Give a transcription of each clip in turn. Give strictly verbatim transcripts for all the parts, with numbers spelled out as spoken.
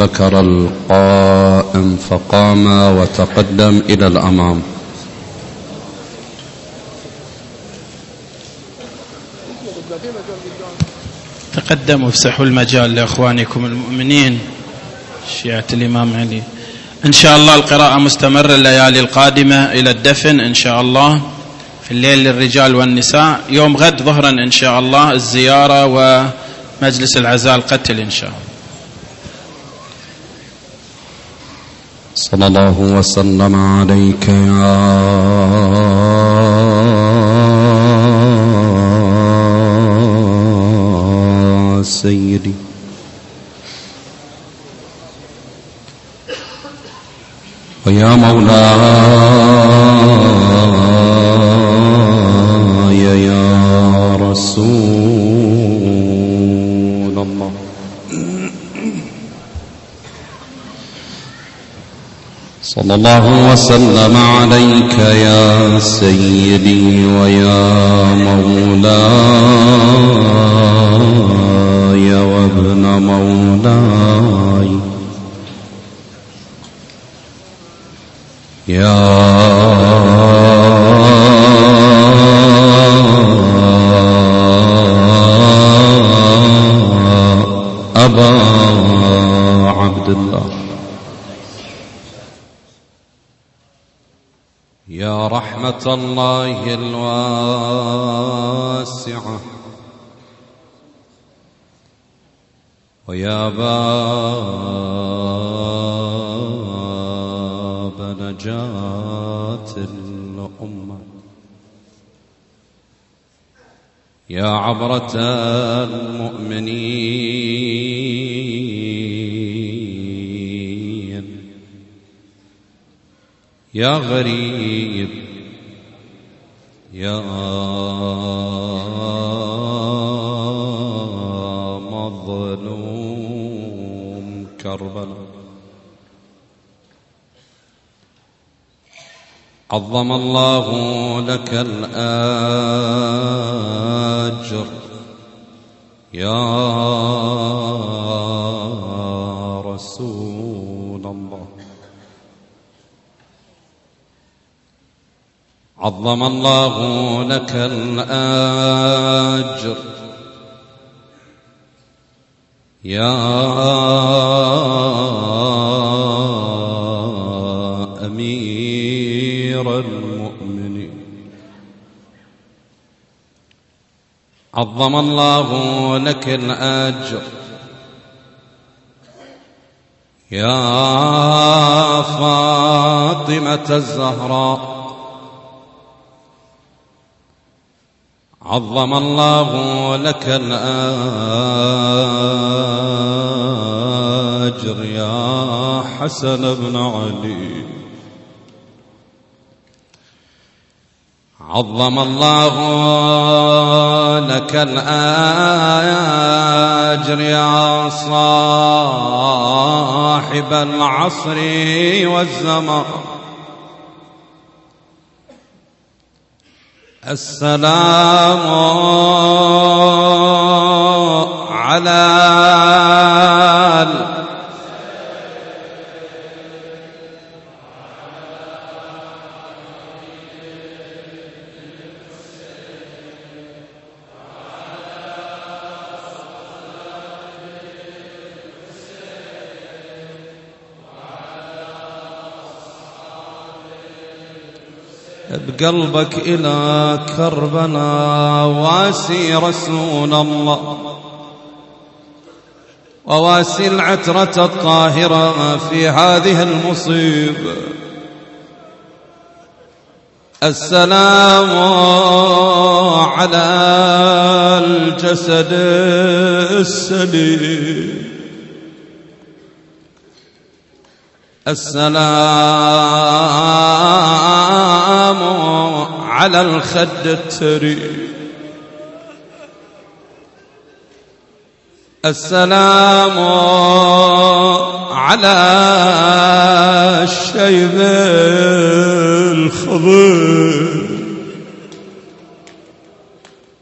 وذكر القائم فقام وتقدم إلى الأمام. تقدموا افسحوا المجال لإخوانكم المؤمنين شيعة الإمام علي. إن شاء الله القراءة مستمرة الليالي القادمة إلى الدفن إن شاء الله في الليل للرجال والنساء. يوم غد ظهرا إن شاء الله الزيارة ومجلس العزاء القتل إن شاء الله. صلى الله وسلم عليك يا سيدي ويا مولاي يا رسول الله. صلى الله وسلم عليك يا سيدي ويا مولاي وابن مولاي يا أبا عبد الله يا رحمة الله الواسعة ويا باب نجاة الأمة يا عبرة المؤمنين يا غريب يا مظلوم كربلاء عظم الله لك الأجر يا رسول الله. عظم الله لك الأجر يا أمير المؤمنين. عظم الله لك الأجر يا فاطمة الزهراء. عظم الله لك الأجر يا حسن بن علي. عظم الله لك الأجر يا صاحب العصر والزمان. السلام على بقلبك إلى كربنا واسي رسول الله وواسي العترة الطاهرة في هذه المصيبة. السلام على الجسد السليم. السلام على الخد التريم. السلام على الشيب الخضر.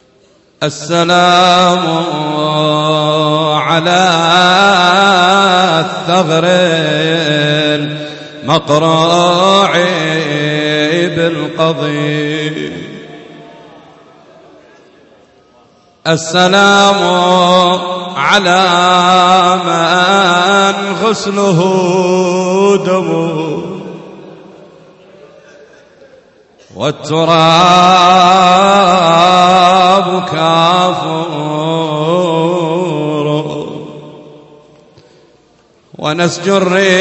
السلام على الثغر المقروع بالقضيب. السلام على من غسله دمه والتراب كافور ونسج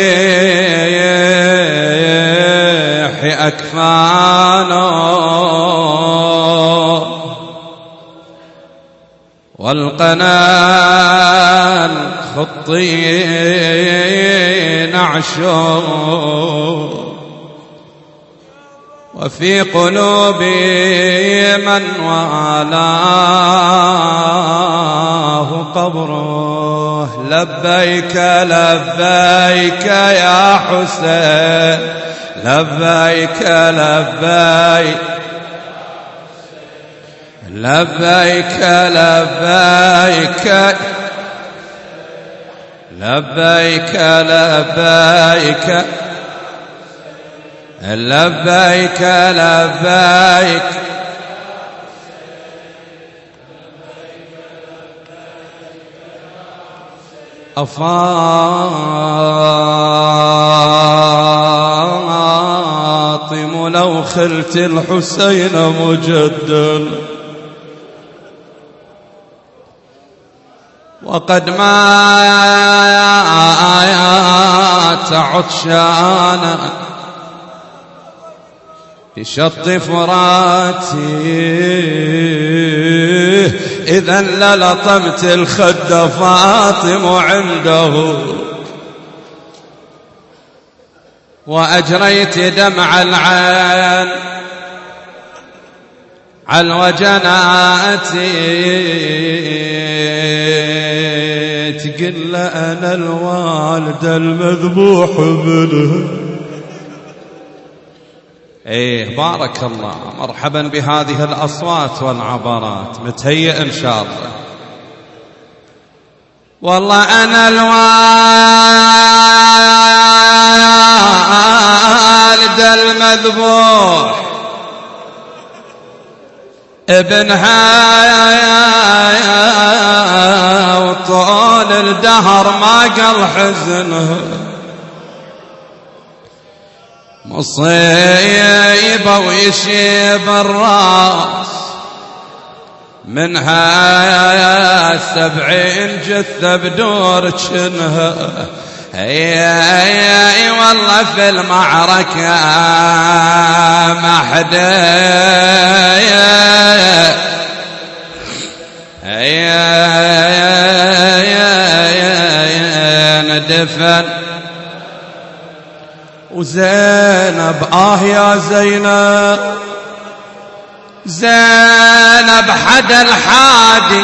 الريح أكفانا والقنا الخطي نعشو وفي قلوب من والاه قبره. لبيك لبيك يا حسين لبيك لبيك لبيك لبيك لبيك لبيك لبيك لبيك أفاطم لو خلت الحسين مجدا وقد مات عطشانا بشط فراتي إذا للطمت الخد فاطم عنده وأجريت دمع العين على وجناتي تقل أنا الوالد المذبوح منه. ايه بارك الله، مرحبا بهذه الأصوات والعبارات، متهيئ إن شاء الله. والله أنا الوالد المذبوح ابنها وطول الدهر ما قل حزنه مصيبة ويشيب الراس منها سبعين جثة بدور جنها. اي اي والله في المعركة ما حدا اي ندفن. وزينب آه يا زينب زينب حد الحادي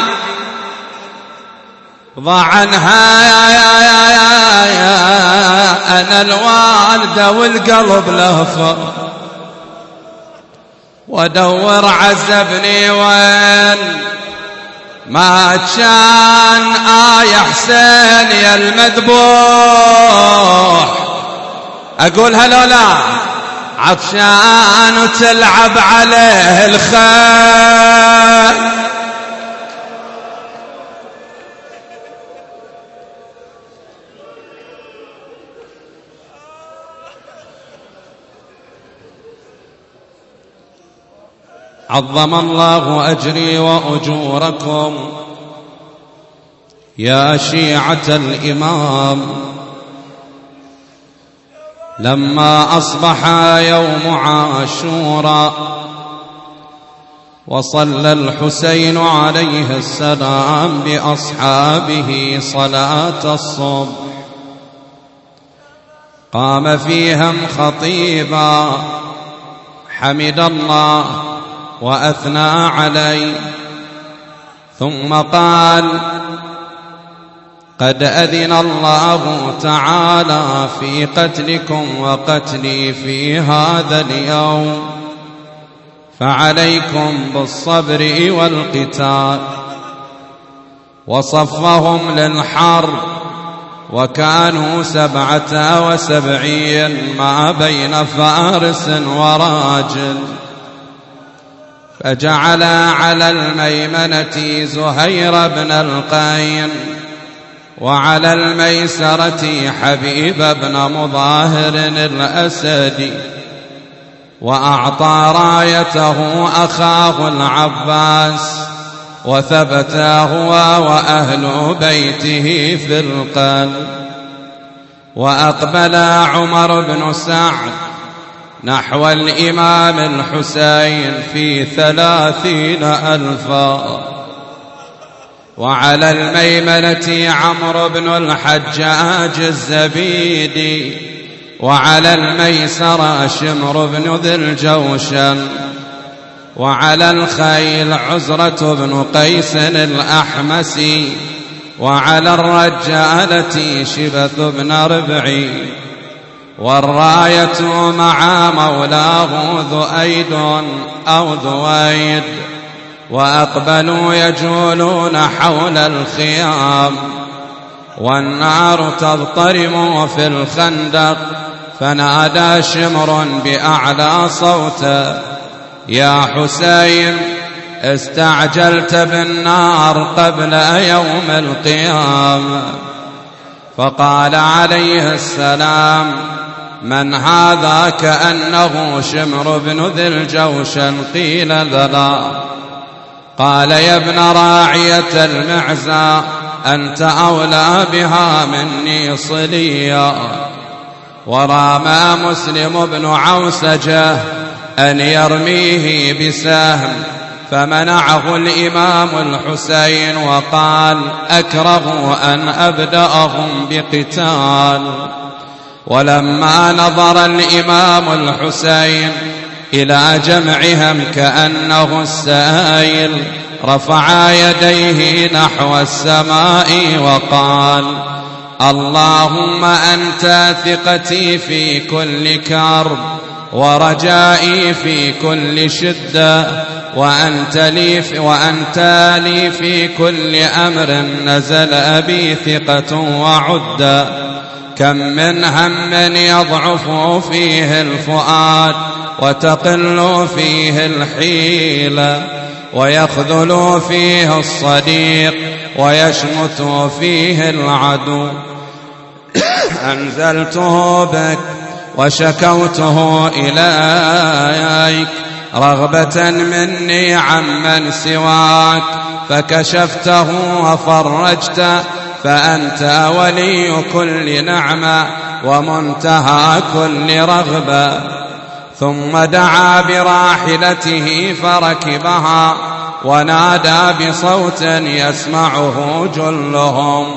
ضاع عنها يا يا يا يا يا أنا الوالدة والقلب لهفة وادور عزبني وين ما كان آه يا حسين يا المذبوح. أقول هلا لا عطشان وتلعب عليه الخيل عظم الله أجري وأجوركم يا شيعة الإمام. لما أصبح يوم عاشوراء وصلى الحسين عليه السلام بأصحابه صلاة الصبح قام فيهم خطيبا حمد الله وأثنى عليه ثم قال قد أذن الله تعالى في قتلكم وقتلي في هذا اليوم فعليكم بالصبر والقتال. وصفهم للحرب وكانوا سبعة وسبعين ما بين فارس وراجل. فجعل على الميمنة زهير بن القين، وعلى الميسرة حبيب بن مظاهر الأسدي، وأعطى رايته أخاه العباس، وثبت هو وأهل بيته في القلب. وأقبل عمر بن سعد نحو الإمام الحسين في ثلاثين ألفا، وعلى الميمنة عمرو بن الحجاج الزبيدي، وعلى الميسرة شمر بن ذي الجوشن، وعلى الخيل عزرة بن قيس الأحمسي، وعلى الرجالة شبث بن ربعي، والراية مع مولاه ذؤيد أو ذويد. وأقبلوا يجولون حول الخيام، والنار تضطرم في الخندق. فنادى شمر بأعلى صوته: يا حسين، استعجلت بالنار قبل يوم القيامة. فقال عليه السلام: من هذا؟ كأنه شمر بن ذي الجوشن. قيل: ذلا. قال: يا ابن راعية المعزى، أنت أولى بها مني صليا. ورمى مسلم بن عوسجة أن يرميه بسهم، فمنعه الإمام الحسين وقال: أكره أن أبدأهم بقتال. ولما نظر الإمام الحسين إلى جمعهم كأنه السائل، رفع يديه نحو السماء وقال: اللهم أنت ثقتي في كل كرب، ورجائي في كل شدة، وأنت لي في, وأنت لي في كل أمر نزل بي ثقة وعدة. كم من هم يضعف فيه الفؤاد، وتقل فيه الحيلة، ويخذل فيه الصديق، ويشمت فيه العدو. أنزلته بك وشكوته إليك رغبة مني عمن سواك، فكشفته وفرجته، فأنت ولي كل نعمة ومنتهى كل رغبة. ثم دعا براحلته فركبها، ونادى بصوت يسمعه جلهم: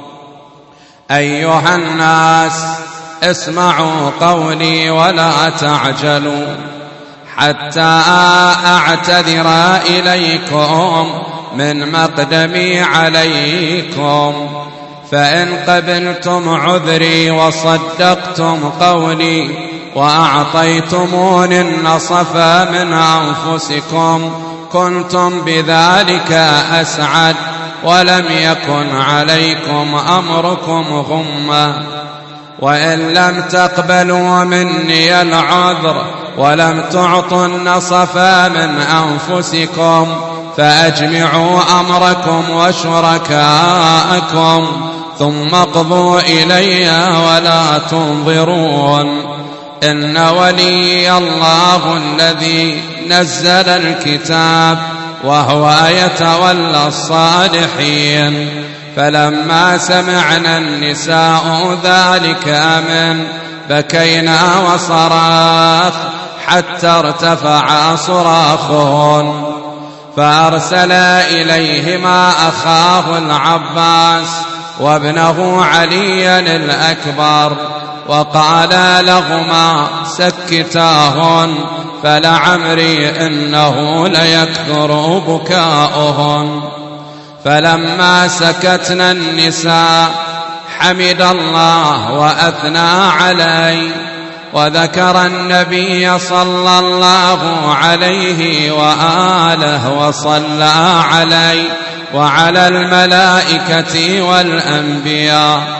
أيها الناس، اسمعوا قولي ولا تعجلوا حتى أعتذر إليكم من مقدمي عليكم. فإن قبلتم عذري وصدقتم قولي وأعطيتموني النصف من أنفسكم كنتم بذلك أسعد، ولم يكن عليكم أمركم غمة. وإن لم تقبلوا مني العذر ولم تعطوا النصف من أنفسكم فأجمعوا أمركم وشركاءكم، ثم اقضوا إلي ولا تنظرون. إن ولي الله الذي نزل الكتاب، وهو يتولى الصالحين. فلما سمعنا النساء ذلك آمن بكينا وصراخ حتى ارتفع صراخهن. فأرسل إليهما أخاه العباس وابنه عليا الأكبر، وقال لهما: سكتاهن، فلعمري إنه ليكثر بكاؤهن. فلما سكتنا النساء حمد الله وأثنى عليه، وذكر النبي صلى الله عليه وآله وصلى عليه وعلى الملائكة والأنبياء.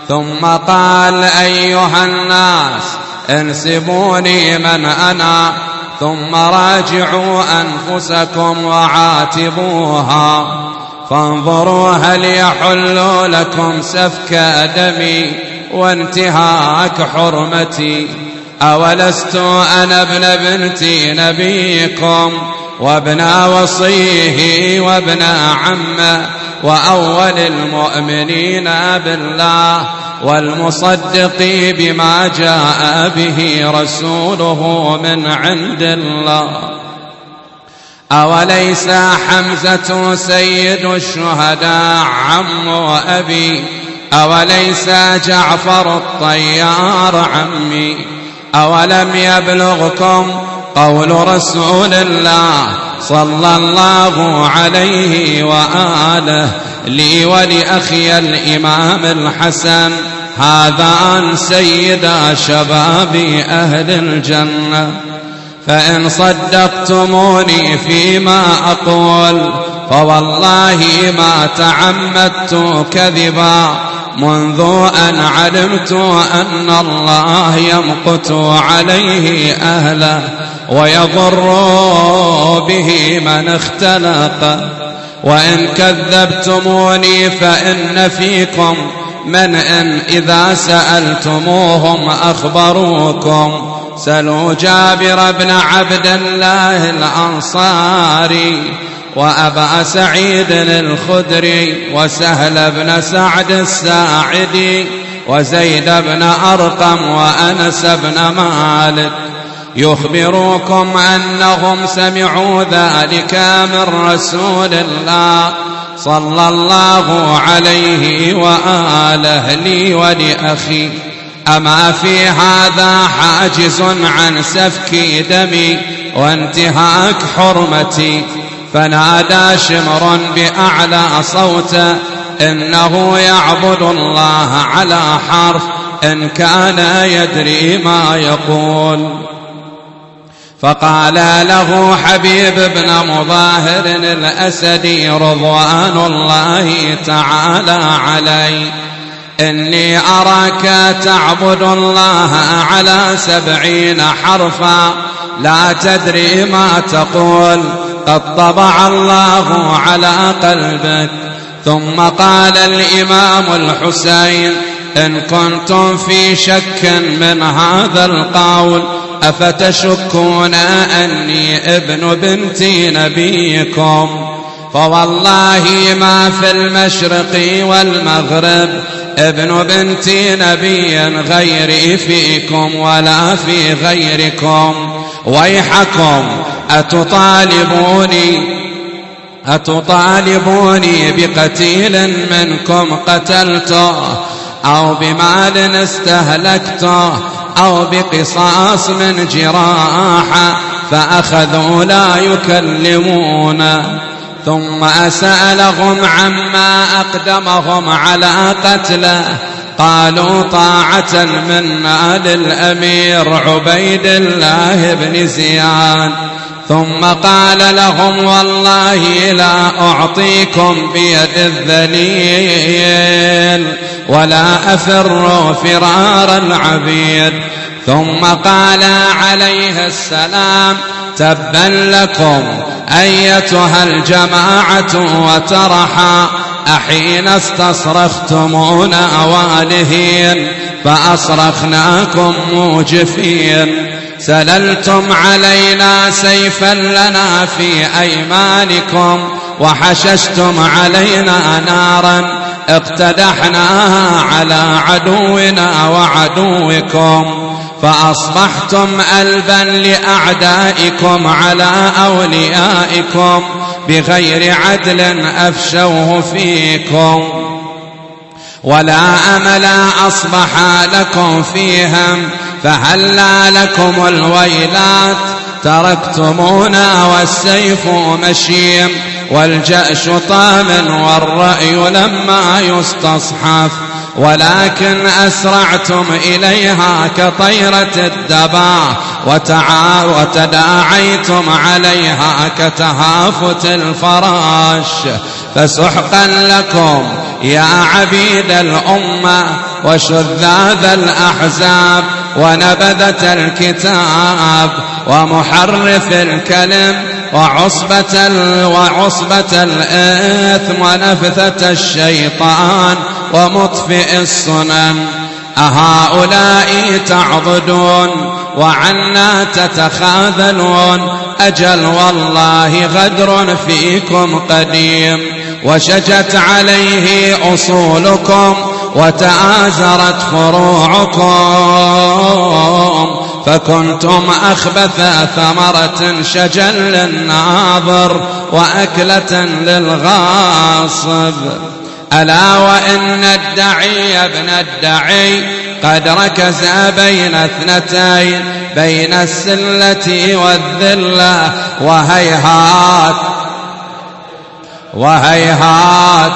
ثم قال أيها الناس انسبوني من أنا ثم راجعوا أنفسكم وعاتبوها فانظروا هل يحل لكم سفك دمي وانتهاك حرمتي. أولست أنا ابن بنت نبيكم وابن وصيه وابن عمه وأول المؤمنين بالله والمصدق بما جاء به رسوله من عند الله. أوليس حمزة سيد الشهداء عم أبي أوليس جعفر الطيار عمي أولم يبلغكم قول رسول الله صلى الله عليه وآله لي ولأخي الإمام الحسن هذان سيدا شباب أهل الجنة. فإن صدقتموني فيما أقول فوالله ما تعمدت كذبا منذ أن علمت أن الله يمقت عليه أهله ويضر به من اختلق. وإن كذبتموني فإن فيكم من إن إذا سألتموهم أخبروكم. سلوا جابر بن عبد الله الأنصاري وأبا سعيد الخدري وسهل بن سعد الساعدي وزيد بن أرقم وأنس بن مالك يخبروكم أنهم سمعوا ذلك من رسول الله صلى الله عليه وآله لي ولأخي. أما في هذا حاجز عن سفك دمي وانتهاك حرمتي. فنادى شمر بأعلى صوته إنه يعبد الله على حرف إن كان يدري ما يقول. فقال له حبيب بن مظاهر الأسدي رضوان الله تعالى عليه إني أراك تعبد الله على سبعين حرفا لا تدري ما تقول قد طبع الله على قلبك. ثم قال الإمام الحسين إن كنتم في شك من هذا القول أفتشكون أني ابن بنت نبيكم فوالله ما في المشرق والمغرب ابن بنت نبي غيري فيكم ولا في غيركم. ويحكم أتطالبوني أتطالبوني بقتيل منكم قتلته أو بمال استهلكته أو بقصاص من جراحة فأخذوا لا يكلمون. ثم سألهم عما أقدمهم على قتله قالوا طاعة منا للأمير عبيد الله بن زياد. ثم قال لهم والله لا أعطيكم بيد الذليل ولا أفر فرار العبيد. ثم قال عليه السلام تبا لكم أيتها الجماعة وترحا أحين استصرختمون أوالهين فأصرخناكم موجفين. سللتم علينا سيفا لنا في أيمانكم وحششتم علينا نارا اقتدحناها على عدونا وعدوكم فأصبحتم ألبا لأعدائكم على أوليائكم بغير عدل أفشوه فيكم ولا أمل أصبح لكم فيهم فهلا لكم الويلات تركتمونا والسيف مشيم والجأش طام والرأي لما يستصحف ولكن أسرعتم إليها كطيرة الدباء وتداعيتم عليها كتهافت الفراش. فسحقا لكم يا عبيد الأمة وشذاذ الأحزاب ونبذة الكتاب ومحرف الكلم وعصبة, وعصبة الإثم ونفثة الشيطان ومطفئ السنن. أهؤلاء تعضدون وعنا تتخاذلون؟ أجل والله غدر فيكم قديم، وشجت عليه أصولكم وتآزرت فروعكم، فكنتم أخبث ثمرة شجا للناظر وأكلة للغاصب. ألا وإن الدعي ابن الدعي قد ركز بين اثنتين، بين السلة والذلة، وهيهات وهيهات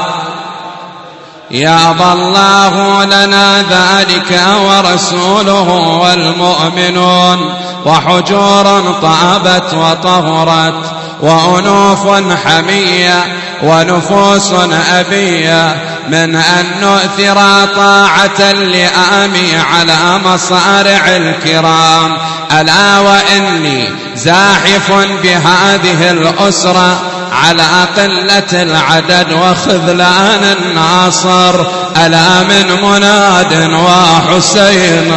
يأبى الله لنا ذلك ورسوله والمؤمنون، وحجور طابت وطهرت، وأنوف حمية، ونفوس أبية، من أن نؤثر طاعة اللئام على مصارع الكرام. ألا وإني زاحف بهذه الأسرة على قلة العدد وخذلان الناصر. ألا من مناد وحسين.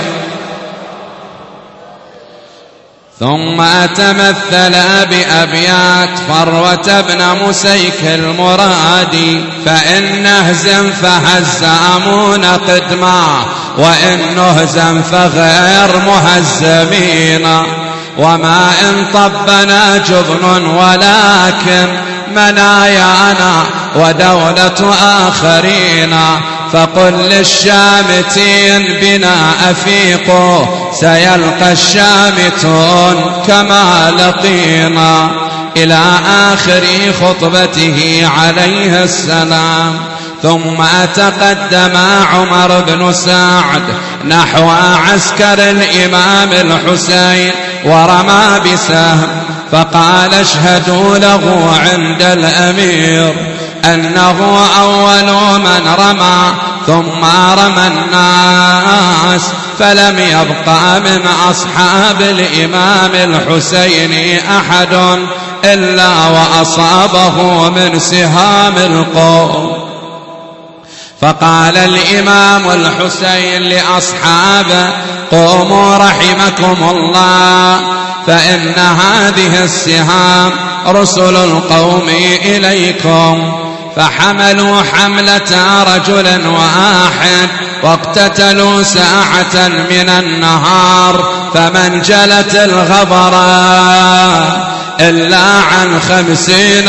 ثم أتمثل بأبيات فروة بن مسيك المرادي: فإن نهزم فهز أمون قدما، وإن نهزم فغير مهزمين، وما إن طبنا جبن ولكن منايانا ودولة آخرين. فقل للشامتين بنا أفيقوا، سيلقى الشامتون كما لقينا، إلى آخر خطبته عليه السلام. ثم تقدم عمر بن سعد نحو عسكر الإمام الحسين ورمى بسهم، فقال: اشهدوا له عند الأمير أنه أول من رمى، ثم رمى الناس، فلم يبقى من أصحاب الإمام الحسين أحد إلا وأصابه من سهام القوم. فقال الإمام الحسين لأصحابه: قوموا رحمكم الله، فإن هذه السهام رسل القوم إليكم. فحملوا حملة رجل واحد واقتتلوا ساعة من النهار، فمن جلت الغبراء إلا عن خمسين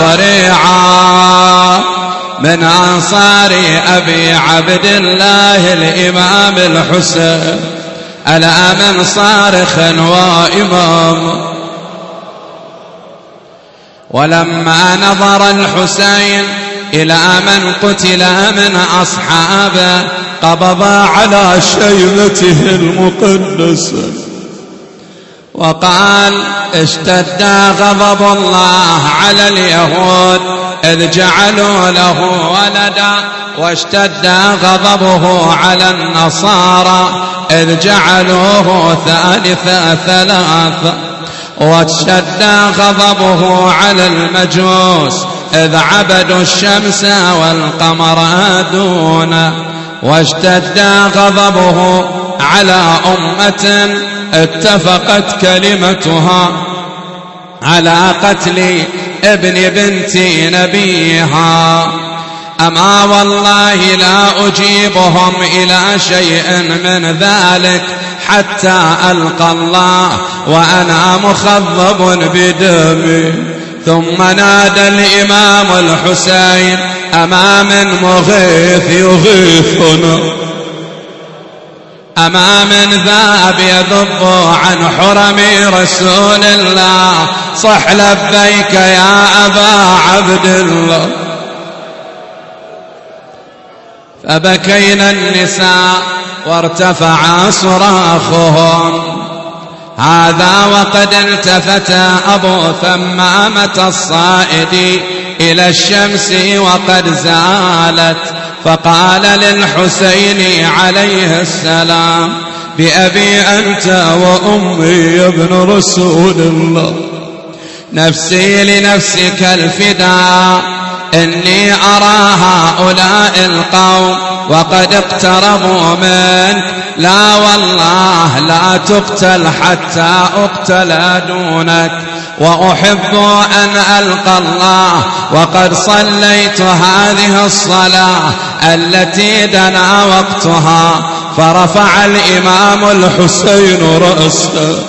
صريعا من أنصار أبي عبد الله الإمام الحسين. ألا من صارخ وإمام. ولما نظر الحسين إلى من قتل من أصحابه قبض على شيبته المقدسة وقال: اشتد غضب الله على اليهود إذ جعلوا له ولدا، واشتد غضبه على النصارى إذ جعلوه ثالث ثلاث، واشتد غضبه على المجوس إذ عبدوا الشمس والقمر دونه، واشتد غضبه على أمة اتفقت كلمتها على قتل ابن بنت نبيها. أما والله لا أجيبهم إلى شيء من ذلك حتى ألقى الله وأنا مخضب بدمي. ثم نادى الإمام الحسين: أما من مغيث يغيثنا؟ أما من ذاب يذب عن حرم رسول الله؟ صح لبيك يا أبا عبد الله. فبكينا النساء وارتفع صراخهم. هذا وقد التفت أبو ثمامة الصائد إلى الشمس وقد زالت، فقال للحسين عليه السلام: بأبي أنت وأمي يا ابن رسول الله، نفسي لنفسك الفداء، إني أرى هؤلاء القوم وقد اقتربوا منك، لا والله لا تقتل حتى أقتل دونك، وأحب أن ألقى الله وقد صليت هذه الصلاة التي دنا وقتها. فرفع الإمام الحسين رأسه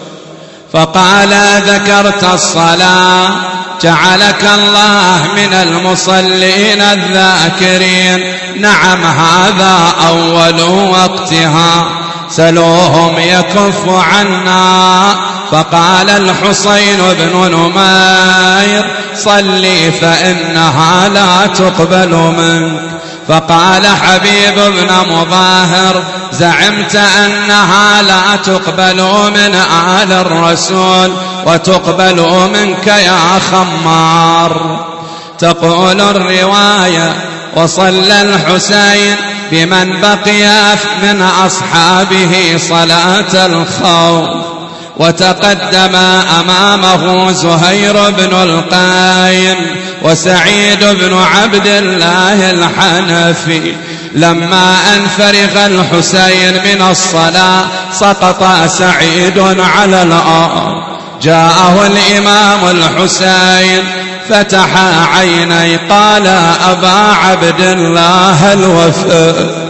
فقال: ذكرت الصلاة، جعلك الله من المصلين الذاكرين. نعم، هذا أول وقتها، سلوهم يكف عنا. فقال الحسين بن نمير: صلي فإنها لا تقبل منك. فقال حبيب بن مظاهر: زعمت أنها لا تقبل من آل الرسول وتقبل منك يا خمار. تقول الرواية: وصلى الحسين بمن بقي من أصحابه صلاة الخوف، وتقدم أمامه زهير بن القاين وسعيد بن عبد الله الحنفي. لما أن فرغ الحسين من الصلاة سقط سعيد على الأرض. جاءه الإمام الحسين فتح عيني قال: أبا عبد الله الوفاء؟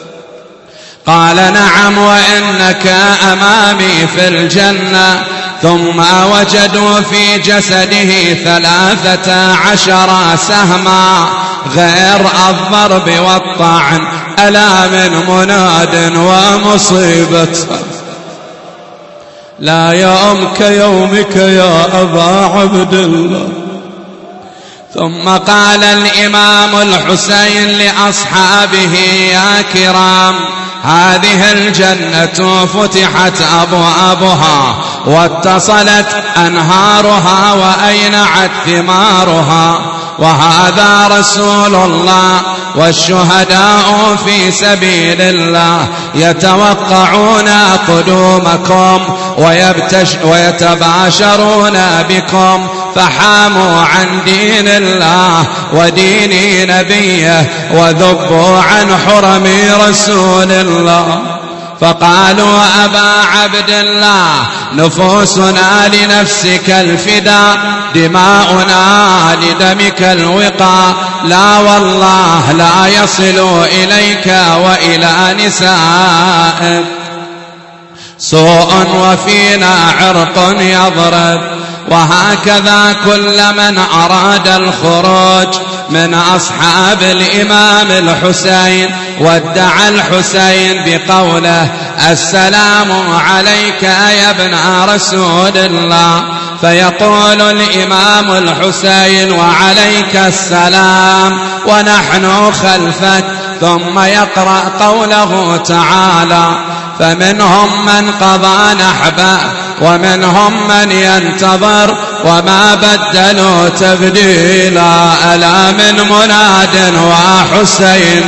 قال: نعم، وإنك أمامي في الجنة. ثم وجدوا في جسده ثلاثة عشر سهما غير الضرب والطعن، ألا من مناد ومصيبة لا يوم كيومك يا أبا عبد الله. ثم قال الإمام الحسين لأصحابه: يا كرام، هذه الجنة فتحت أبوابها واتصلت أنهارها وأينعت ثمارها، وهذا رسول الله والشهداء في سبيل الله يتوقعون قدومكم ويتباشرون بكم، فحاموا عن دين الله ودين نبيه وذبوا عن حرم رسول الله. فقالوا: أبا عبد الله، نفوسنا لنفسك الفداء، دماؤنا لدمك الوقاء، لا والله لا يصل إليك وإلى نسائك سوء وفينا عرق يضرب. وهكذا كل من أراد الخروج من أصحاب الإمام الحسين وادعى الحسين بقوله: السلام عليك يا ابن رسول الله، فيقول الإمام الحسين: وعليك السلام ونحن خلفك. ثم يقرأ قوله تعالى: فمنهم من قضى نحبه ومنهم من ينتظر وما بدلوا تبديلا، ألا من مناد وحسين.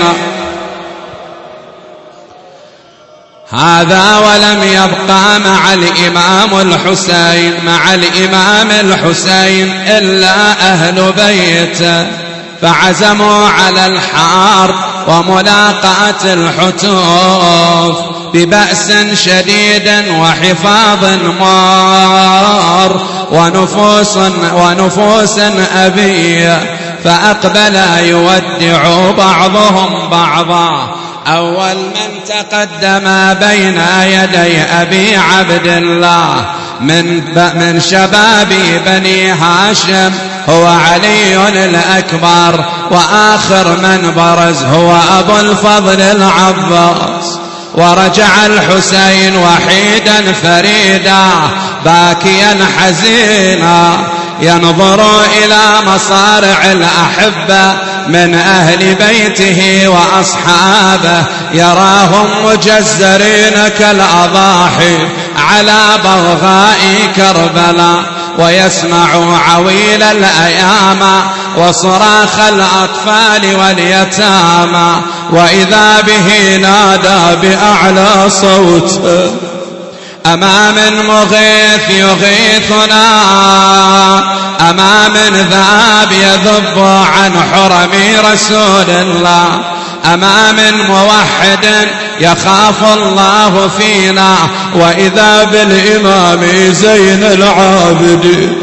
هذا ولم يبقى مع الإمام الحسين مع الإمام الحسين إلا أهل بيته، فعزموا على الحرب وملاقاة الحتوف ببأس شديد وحفاظ مار ونفوس, ونفوس أبية. فأقبل يودع بعضهم بعضا. أول من تقدم بين يدي أبي عبد الله من, من شباب بني هاشم هو علي الأكبر، وآخر من برز هو أبو الفضل العباس. ورجع الحسين وحيدا فريدا باكيا حزينا ينظر إلى مصارع الأحبة من أهل بيته وأصحابه، يراهم مجزرين كالأضاحي على بغاء كربلاء، ويسمع عويل الأيام وصراخ الأطفال واليتامى، وإذا به نادى بأعلى صوت: أما من مغيث يغيثنا، أما من ذاب يذب عن حرم رسول الله، أما من موحد يخاف الله فينا، وإذا بالإمام زين العابدين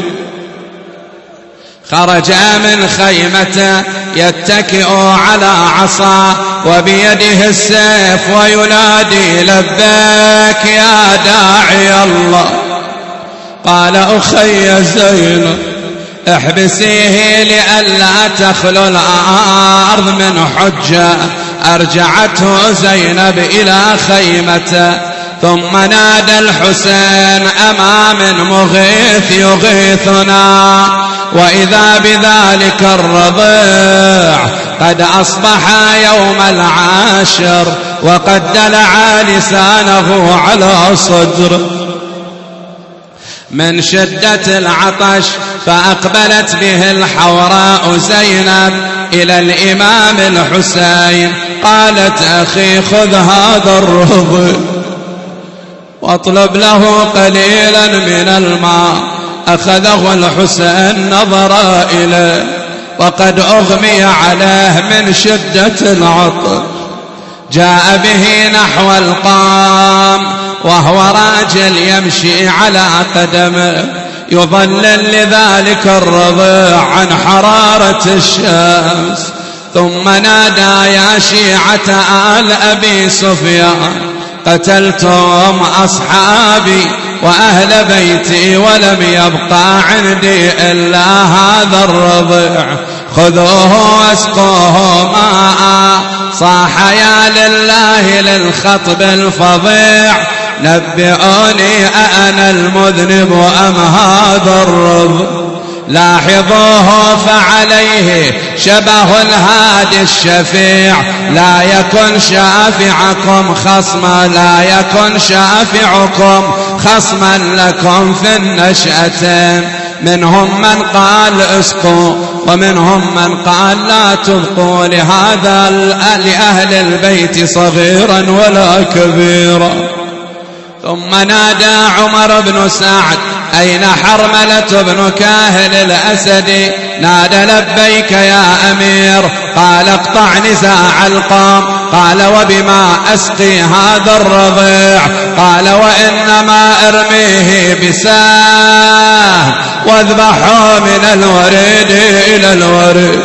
خرج من خيمته يتكئ على عصا وبيده السيف وينادي: لبيك يا داعي الله. قال: أخي زينب احبسيه لئلا تخلو الأرض من حجة. أرجعته زينب إلى خيمته، ثم نادى الحسين: أما من مغيث يغيثنا، وإذا بذلك الرضيع قد أصبح يوم العاشر وقد دلع لسانه على صدره من شدة العطش، فأقبلت به الحوراء زينب إلى الإمام الحسين، قالت: أخي خذ هذا الرضيع واطلب له قليلا من الماء. أخذه الحسين نظر إليه وقد أغمي عليه من شدة العطش، جاء به نحو القام وهو راجل يمشي على قدمه يظلل لذلك الرضيع عن حرارة الشمس، ثم نادى: يا شيعة آل أبي سفيان، قتلتم أصحابي وأهل بيتي ولم يبقى عندي إلا هذا الرضيع، خذوه واسقوه ماء. صاح: يا لله للخطب الفظيع، نبئوني أأنا المذنب أم هذا الرضيع؟ لاحظوه فعليه شبه الهادي الشفيع، لا يكن شافعكم خصما، لا يكن شافعكم خصما لكم في النشأة. منهم من قال اسقوا ومنهم من قال لا تبقوا لهذا لأهل البيت صغيرا ولا كبيرا. ثم نادى عمر بن سعد: أين حرملة بن كاهل الأسدي؟ نادى: لبيك يا أمير. قال: اقطع نزاع القوم. قال: وبما أسقي هذا الرضيع؟ قال: وإنما ارميه بساه واذبحه من الوريد إلى الوريد.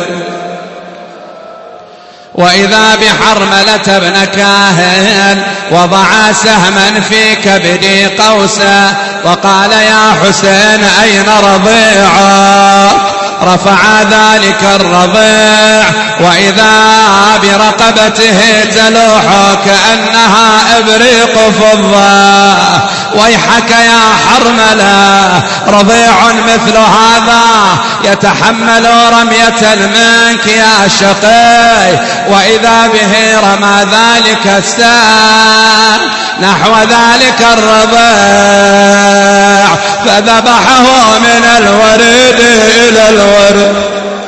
وإذا بحرملة بن كاهل وضع سهما في كبد قوسه وقال: يا حسين أين رضيعك؟ رفع ذلك الرضيع وإذا برقبته تلوح كأنها إبريق فضة. ويحك يا حرملة، رضيع مثل هذا يتحمل رمية منك يا شقي. وإذا به رمى ذلك السام نحو ذلك الرضيع فذبحه من الوريد إلى الوريد.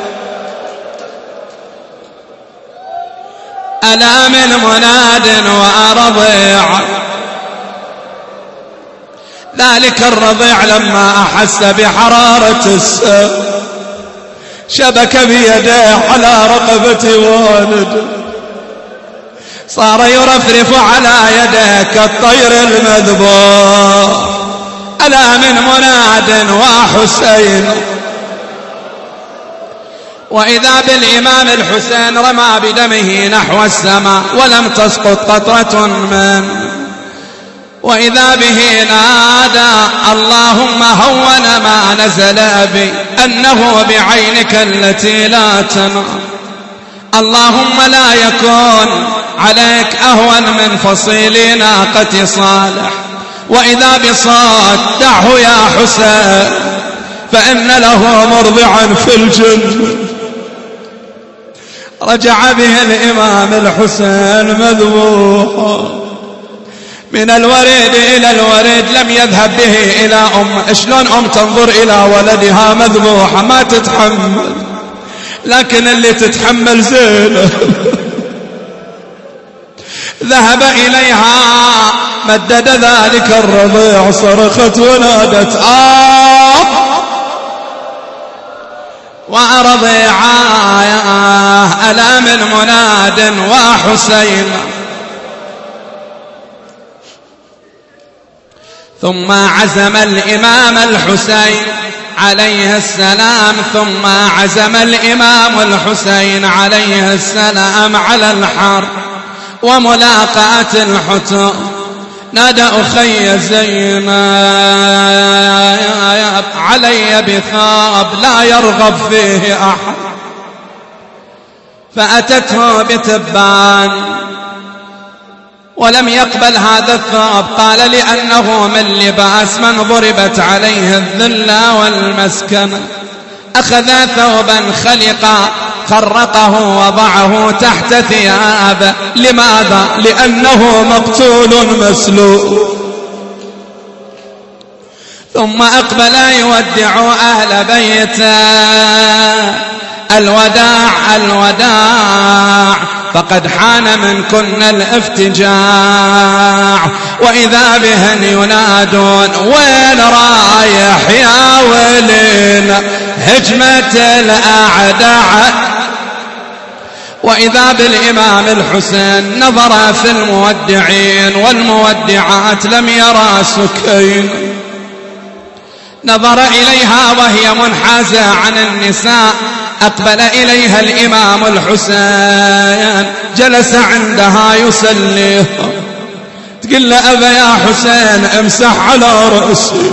ألا من مناد وأرضيع. ذلك الرضيع لما أحس بحرارة السام شبك بيده على رقبة والده، صار يرفرف على يده كالطير المذبوح. ألا من مناد وحسين. وإذا بالإمام الحسين رمى بدمه نحو السماء ولم تسقط قطرة منه. وإذا به نادى: اللهم هون ما نزل بي، أنه بعينك التي لا تنام. اللهم لا يكون عليك أهون من فصيل ناقة صالح. وإذا بصوت: دعه يا حسين فإن له مرضعا في الجنة. رجع به الإمام الحسين مذبوحا من الوريد إلى الوريد، لم يذهب به إلى أم. شلون أم تنظر إلى ولدها مذبوحة ما تتحمل؟ لكن اللي تتحمل زينب ذهب إليها، مدد ذلك الرضيع، صرخت ونادت آه ورضيعاه ألا من مناد وحسين. ثم عزم الإمام الحسين عليه السلام ثم عزم الإمام الحسين عليه السلام على الحرب وملاقاة الحتم. نادى أخي زينب علي بثاب لا يرغب فيه أحد، فأتته بتبان ولم يقبل هذا الثوب. قال لأنه من لباس من ضربت عليه الذلة والمسكنة. أخذ ثوبا خلقا خرقه وضعه تحت ثيابه. لماذا؟ لأنه مقتول مسلول. ثم أقبل يودع أهل بيته. الوداع الوداع فقد حان منكن الافتجاع. وإذا بهن ينادون وين رايح يا ولين هجمة الأعداء. وإذا بالإمام الحسين نظر في المودعين والمودعات لم يرى سكين. نظر إليها وهي منحازة عن النساء. أقبل إليها الإمام الحسين جلس عندها يسليها. تقول له أبا يا حسين امسح على رأسي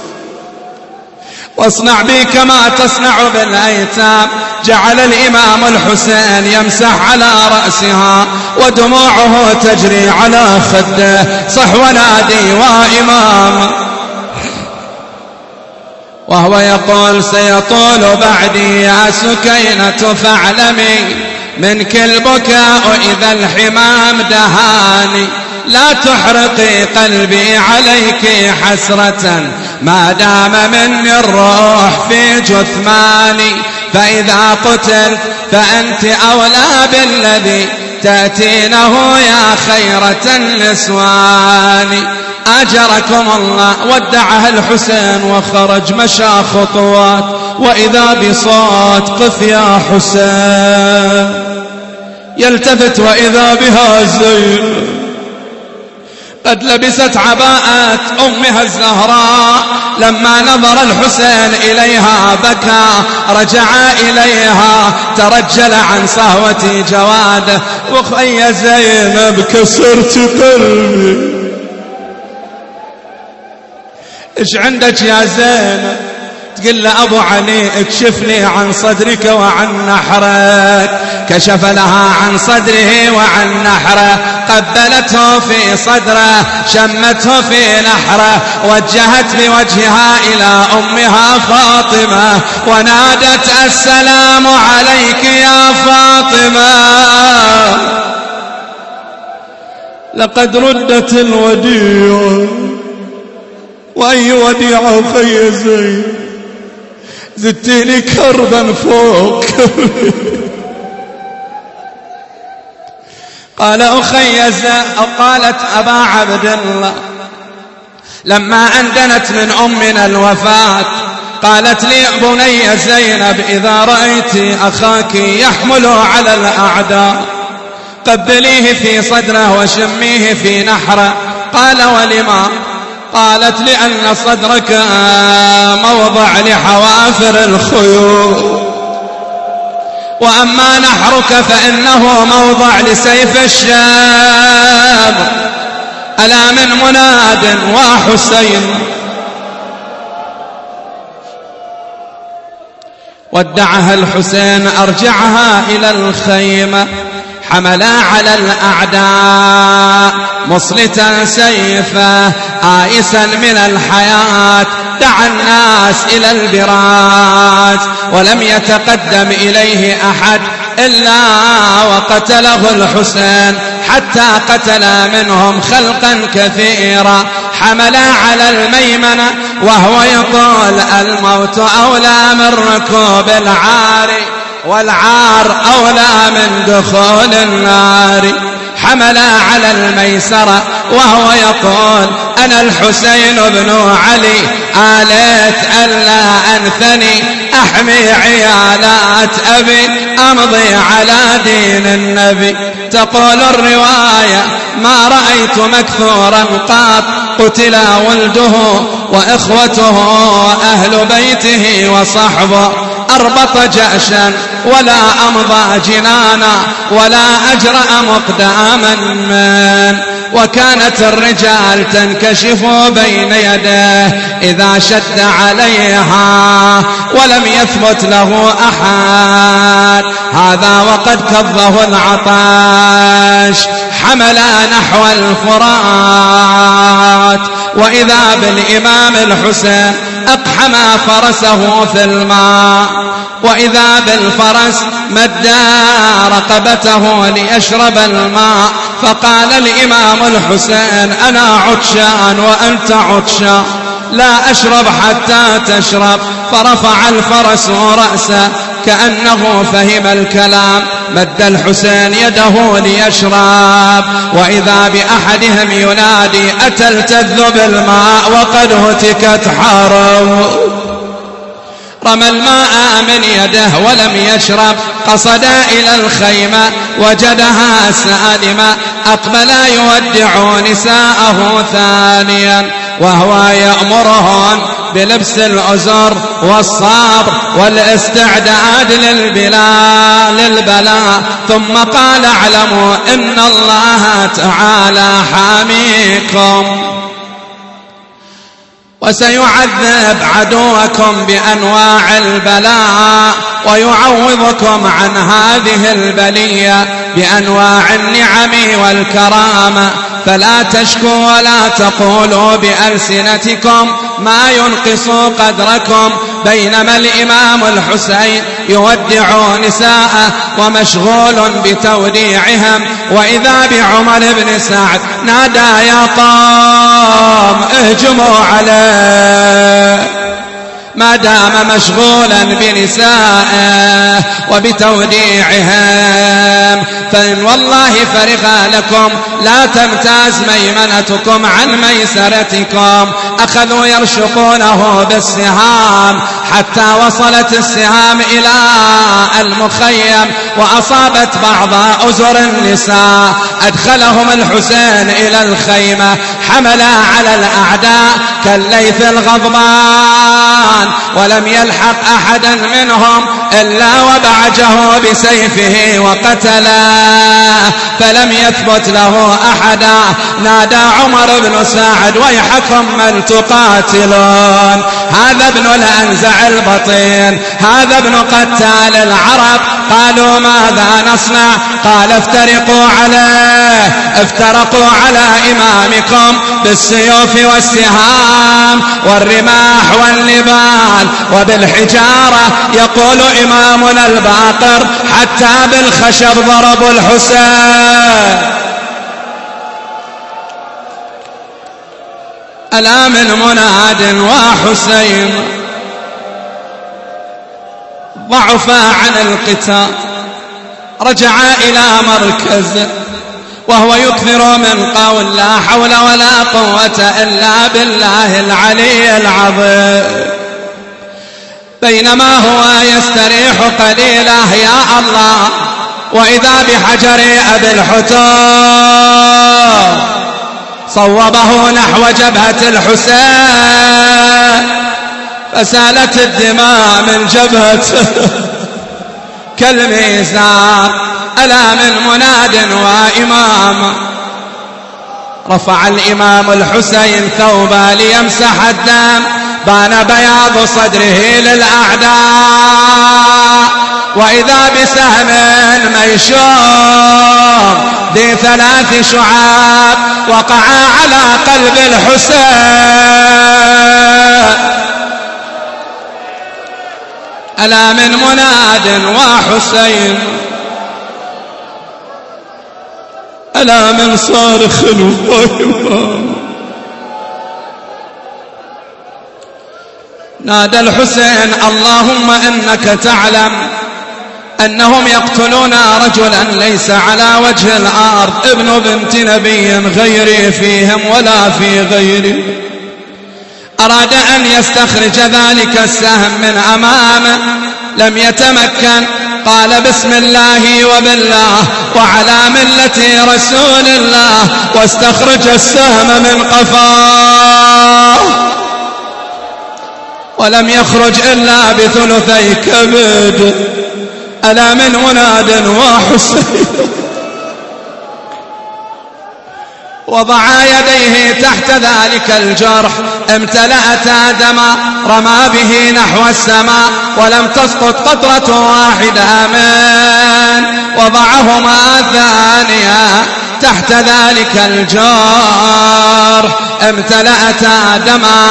واصنع بي كما تصنع بالأيتام. جعل الإمام الحسين يمسح على رأسها ودموعه تجري على خده. صح ونادي وإمام، وهو يقول سيطول بعدي يا سكينة فاعلمي منك البكاء إذا الحمام دهاني. لا تحرقي قلبي عليك حسرة ما دام مني الروح في جثماني. فإذا قتلت فأنت أولى بالذي تأتينه يا خيرة النسوان. أجركم الله. ودعها الحسين وخرج مشى خطوات وإذا بصوت قف يا حسين. يلتفت وإذا بها زينب قد لبست عباءة أمها الزهراء. لما نظر الحسين إليها بكى. رجع إليها ترجل عن صهوة جواده. وخي زينب كسرت قلبي. إيش عندك يا زينب؟ تقول له أبو علي اكشف لي عن صدرك وعن نحرك. كشف لها عن صدره وعن نحره. قبلته في صدره شمته في نحره. وجهت بوجهها إلى أمها فاطمة ونادت السلام عليك يا فاطمة. لقد ردت الوديعة. وأي وديعة أخي زين زدتني كربا فوق. قال أخي زين أو قالت أبا عبد الله لما أندنت من أمنا الوفاة قالت لي بني زينب إذا رأيت أخاك يحمل على الأعداء قبليه في صدره وشميه في نحره. قال ولما؟ قالت لأن صدرك موضع لحوافر الخيول وأما نحرك فإنه موضع لسيف الشام. ألا من مناد وحسين. ودعها الحسين أرجعها إلى الخيمة. حملا على الأعداء مصلتا سيفه آئسا من الحياة. دعا الناس إلى البراز ولم يتقدم إليه أحد إلا وقتله الحسين حتى قتل منهم خلقا كثيرا. حملا على الميمنة وهو يقول الموت أولى من ركوب العاري. والعار أولى من دخول النار. حمل على الميسرة وهو يقول أنا الحسين بن علي آليت ألا أنثني أحمي عيالات أبي أمضي على دين النبي. تقول الرواية ما رأيت مكثورا قط قتل ولده وإخوته وأهل بيته وصحبه أربط جأشا ولا أمضى جنانا ولا أجرأ مقداما من. وكانت الرجال تنكشف بين يديه إذا شد عليها ولم يثبت له أحد. هذا وقد كظه العطاش. حملا نحو الفرات وإذا بالإمام الحسين أقحم فرسه في الماء، وإذا بالفرس مد رقبته ليشرب الماء، فقال الإمام الحسين أنا عطشان وأنت عطشان لا أشرب حتى تشرب. فرفع الفرس رأسه كأنه فهم الكلام، مد الحسين يده ليشرب، وإذا بأحدهم ينادي أتلتذ بالماء وقد هتكت حرم. رمى الماء من يده ولم يشرب، قصد إلى الخيمة وجدها سالمة، أقبل يودع نساءه ثانيا وهو يأمرهن بلبس العذر والصبر والاستعداد للبلاء للبلاء. ثم قال اعلموا إن الله تعالى حاميكم وسيعذب عدوكم بأنواع البلاء ويعوضكم عن هذه البلية بأنواع النعم والكرامة. فلا تشكوا ولا تقولوا بألسنتكم ما ينقص قدركم. بينما الإمام الحسين يودع نساءه ومشغول بتوديعهم، وإذا بعمر بن سعد نادى يا قوم اهجموا عليه، ما دام مشغولا بنسائه وبتوديعهم. فإن والله فرغ لكم لا تمتاز ميمنتكم عن ميسرتكم. أخذوا يرشقونه بالسهام حتى وصلت السهام إلى المخيم وأصابت بعض أزر النساء. أدخلهم الحسين إلى الخيمة، حمل على الأعداء كالليث الغضبان، ولم يلحق أحدا منهم إلا وبعجه بسيفه وقتله، فلم يثبت له أحدا. نادى عمر بن سعد ويحكم من تقاتلون؟ هذا ابن الأنزع البطين، هذا ابن قتال العرب. قالوا ماذا نصنع؟ قال افترقوا عليه، افترقوا على إمامكم بالسيوف والسهام والرماح والنبال وبالحجارة. يقول إمامنا الباقر حتى بالخشب ضربوا الحسين. ألا من مناد وحسين ضعف عن القتال، رجع إلى مركز وهو يكثر من قول لا حول ولا قوة إلا بالله العلي العظيم. بينما هو يستريح قليلا يا الله، وإذا بحجر أبي الحتوم صوبه نحو جبهة الحسين، فسالت الدماء من جبهته كالميزان. ألا من مناد وإمام. رفع الإمام الحسين ثوبا ليمسح الدم، بان بياض صدره للأعداء، وإذا بسهم ميشور ذي ثلاث شعاب وقع على قلب الحسين. ألا من مناد وحسين، ألا من صارخ وإمام. نادى الحسين اللهم إنك تعلم أنهم يقتلون رجلا ليس على وجه الأرض ابن بنت نبي غيري فيهم ولا في غيري. أراد أن يستخرج ذلك السهم من أمامه لم يتمكن، قال بسم الله وبالله وعلى ملة رسول الله، واستخرج السهم من قفاه ولم يخرج إلا بثلثي كبد. ألا من مناد وحسين. وضع يديه تحت ذلك الجرح امتلأتا دما، رمى به نحو السماء ولم تسقط قطرة واحدة من وضعهما ثانية تحت ذلك الجرح امتلأتا دما.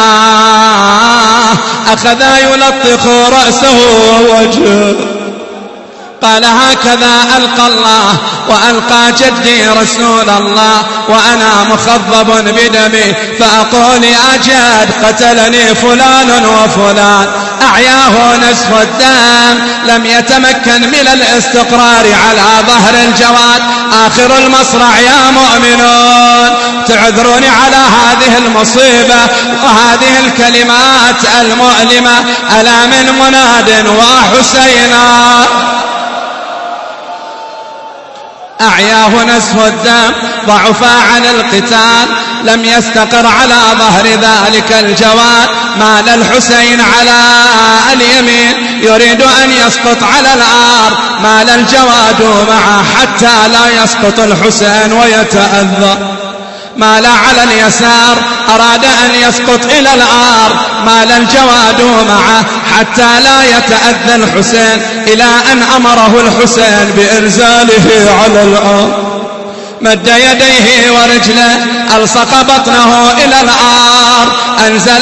أخذا يلطخ رأسه ووجهه، قال هكذا ألقى الله وألقى جدي رسول الله وأنا مخضب بدمي، فأقول يا جد قتلني فلان وفلان. أعياه نزف الدم، لم يتمكن من الاستقرار على ظهر الجواد. آخر المصرع يا مؤمنون، تعذروني على هذه المصيبة وهذه الكلمات المؤلمة. ألا من مناد وحسينا. أعياه نزف الدم، ضعفا عن القتال، لم يستقر على ظهر ذلك الجواد. مال الحسين على اليمين يريد أن يسقط على الأرض، مال الجواد معه حتى لا يسقط الحسين ويتأذى. مال على اليسار، أراد أن يسقط إلى الأرض، مال الجواد معه حتى لا يتأذى الحسين، إلى أن أمره الحسين بإنزاله على الأرض. مد يديه ورجله، ألصق بطنه إلى الأرض، أنزل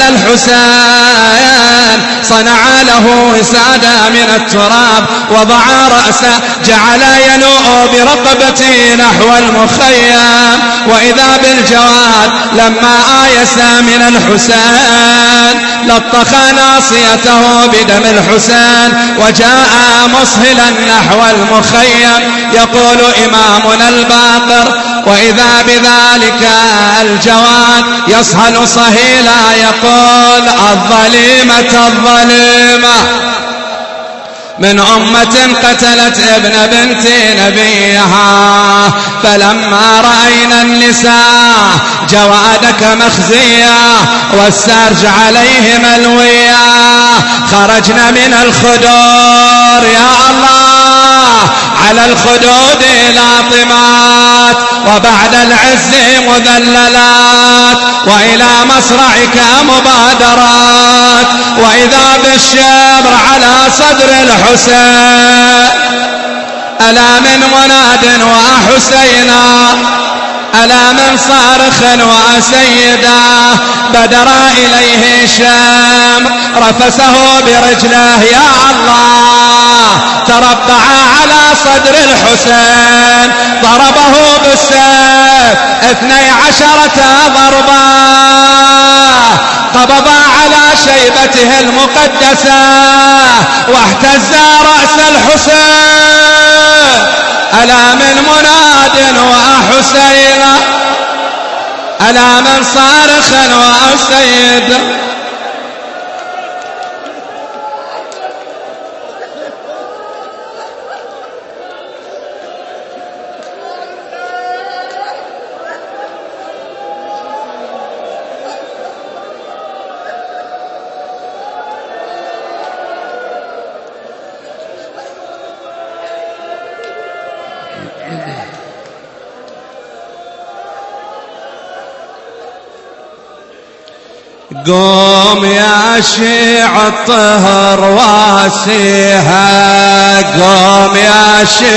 الحسين، صنع له وسادة من التراب، وضع رأسه، جعل ينوء برقبته نحو المخيم. وإذا بالجواد لما آيس من الحسين لطخ ناصيته بدم الحسين، وجاء مصهلا نحو المخيم يقول إمامنا الباقر: وإذا بذلك الجواد يصهل صهيلا يقول: الظليمة الظليمة من أمة قتلت ابن بنت نبيها، فلما رأينا النساء جوادك مخزيا والسرج عليه ملويا، خرجنا من الخدور يا الله على الخدود لاطمات، وبعد العز مذللات، وإلى مصرعك مبادرات، وإذا بالشبر على صدر الحسين. ألا من مناد وحسينا، ألا من صارخ وسيدا، بدر إليه شام رفسه برجله يا الله، تربع على صدر الحسين، ضربه بالسيف اثني عشرة ضربة، قبض على شيبته المقدسة واهتز رأس الحسين. ألا من مناد وحسين، ألا من صارخ وسيد. قوم يا شيع الطهر واسيها، قوم يا شيع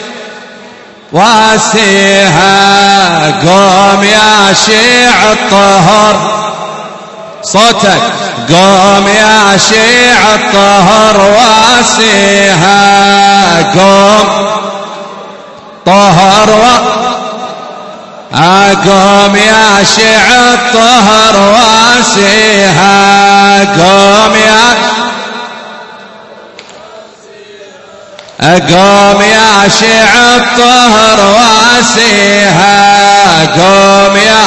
واسيها، قوم يا شيع الطهر، صوتك، قوم يا شيع الطهر واسيها، قوم طهر و قوم يا شيع الطهر واسيها، قوم يا قوم يا شيع الطهر واسيها قوم يا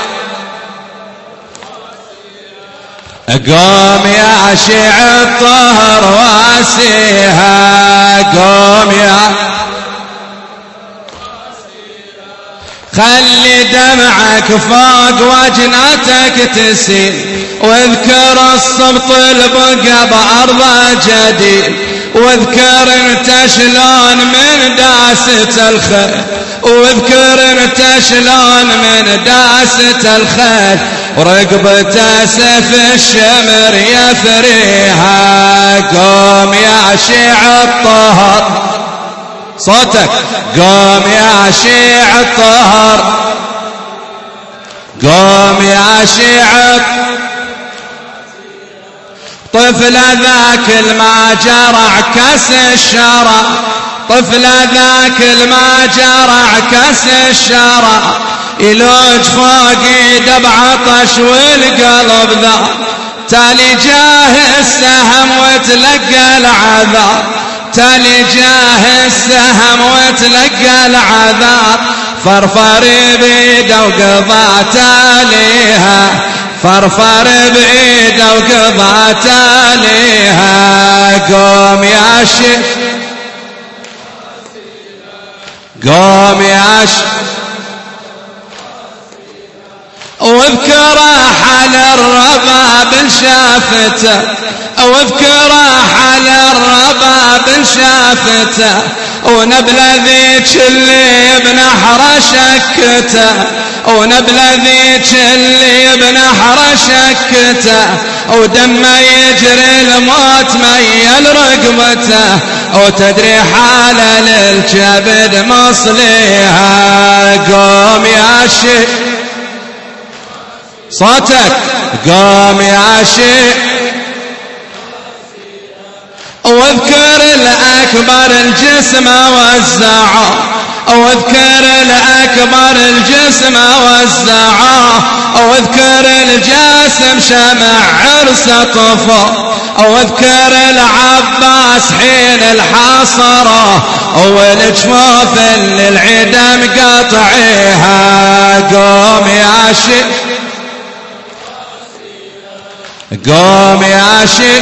قوم يا شيع الطهر واسيها قوم يا خلي دمعك فوق وجنتك تسيل واذكر الصبط البقى بأرض جديد واذكر انت شلون من داسة الخيل واذكر انت شلون من داسة الخيل ورقبته سيف الشمر يثريها قوم يا شيع الطهر صوتك قوم يا شيع الطهر قوم يا شيع طفل ذاك الما جرع كاس الشرع طفل ذاك الما جرع كاس الشرع يلوج فوق ايده بعطش والقلب ذا تالي جاه السهم وتلقى العذاب تالي جاه السهم وتلقى العذاب فرفر بيده وقضى تاليها فرفر بيده وقضى تاليها قوم يا شيخ قوم يا شيخ واذكر حال الرباب شافته واذكر حال الرباب شافته ونبل ذيك اللي بنحر شكته ونبل ذيك اللي بنحر شكته ودمه يجري الموت ميل رقبته وتدري حال للكبد مصليها قوم يا شيخ صوتك قوم يا شيخ واذكر الأكبر الجسم وزعه واذكر الأكبر الجسم وزعه واذكر الجاسم شمع عرس طفى واذكر العباس حين الحصره والجفوف اللي العدم قطعيها قوم يا شيخ قوم يا شيخ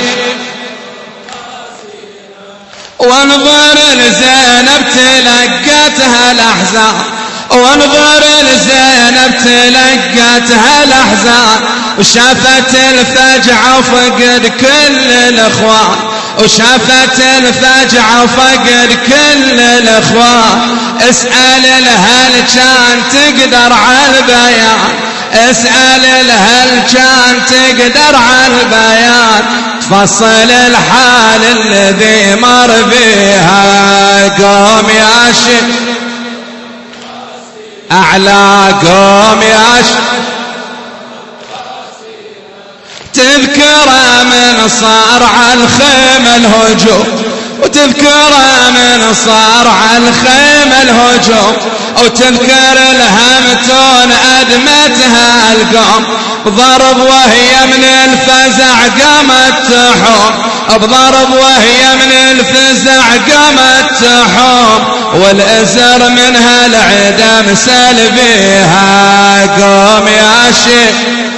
وانظر لزينب تلقتها الأحزان وانظر لزينب تلقتها الأحزان وشافت الفجعة وفقد كل الإخوان وشافت الفجعة وفقد كل الإخوان اسأل الهل كان تقدر على البيان اسأل الهل كان تقدر على البيان تفصل الحال الذي مر بها قوم يا شيخ أعلى قوم يا شيخ تذكر من صار على الخيمة الهجوم وتذكر من صار على الخيمة الهجوم وتذكر الهمتون أدمتها القوم بضرب وهي من الفزع قامت تحوم بضرب وهي من الفزع قامت تحوم والأزر منها العدم سلبيها قوم يا شيخ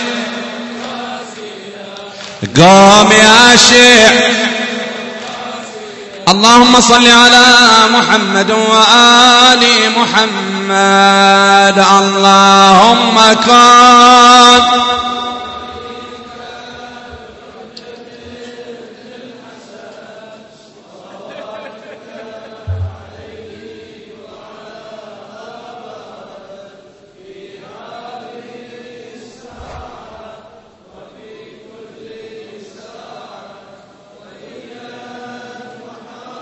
قوم يا شيخ اللهم صل على محمد وآل محمد اللهم كن